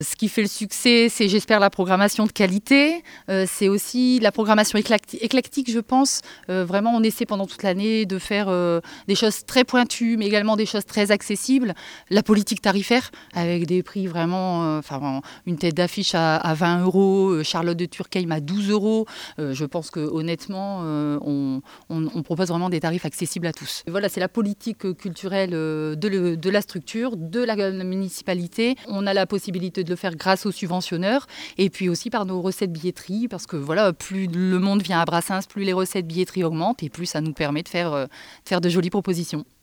Ce qui fait le succès, c'est, j'espère, la programmation de qualité. C'est aussi la programmation éclectique, je pense. Vraiment, on essaie pendant toute l'année de faire des choses très pointues, mais également des choses très accessibles. La politique tarifaire, avec des prix vraiment... une tête d'affiche à 20 €, Charlotte de Turckheim à 12 €. Je pense que honnêtement, on propose vraiment des tarifs accessibles à tous. Et voilà, c'est la politique culturelle de la structure, de la municipalité. On a la possibilité de le faire grâce aux subventionneurs et puis aussi par nos recettes billetterie, parce que voilà, plus le monde vient à Brassens, plus les recettes billetterie augmentent et plus ça nous permet de faire de jolies propositions.